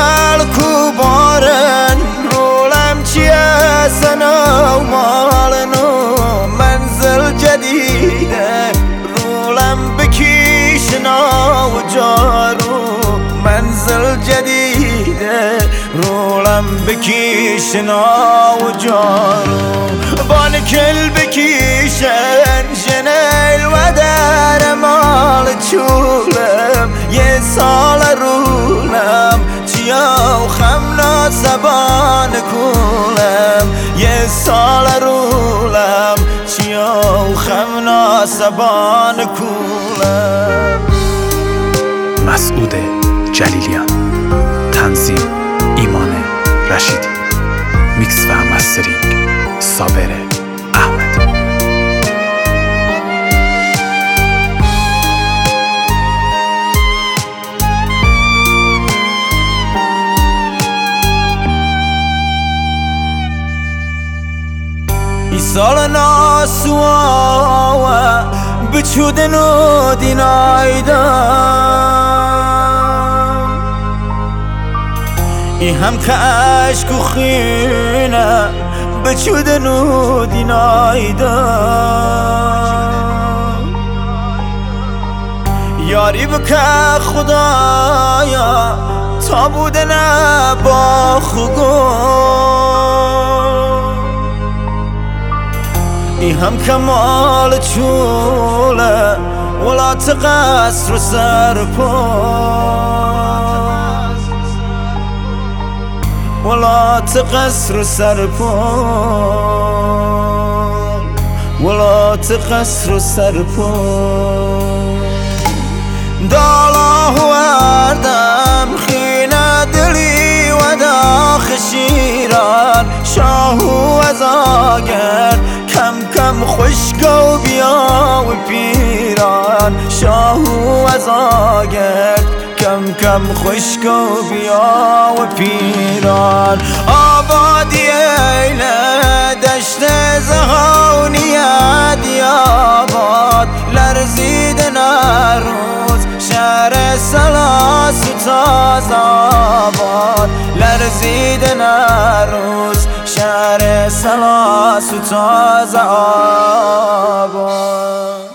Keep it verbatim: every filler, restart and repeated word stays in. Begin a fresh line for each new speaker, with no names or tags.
خلق بارن رولم چیه سنا و مالنو منزل جدیده رولم بکیشنا و جارو منزل جدیده رولم بکیشنا و جارو بان کل بکیشن جنیل و در مال چولم یه سال رولم چیا و خم ناسبان کولم یه سال رولم چیا و خم ناسبان کولم.
مسعود جلیلیان، تنظیم ایمان رشیدی، میکس و مسترینگ صابر احمد.
ای سال ناسوا و بچودن و دینایدم ای هم که عشق و خینه بچودن و دینایدم یاری بکه خدایا تا بودن با خوگم ای هم کمال چوله ولا تقصر سر پا ولا تقصر سر پا ولا تقصر سر پا دالا وردم خینه دلی و داخ شیران شاهو ازاگر کم کم خشک و بیا و پیران شاهو ازاگر کم کم خشک و بیا و پیران آبادی ایله دشت زهانی دیاباد لرزیدن روز شهر سلاس و تاز آباد لرزیدن روز شهر سلاس و تاز آباد.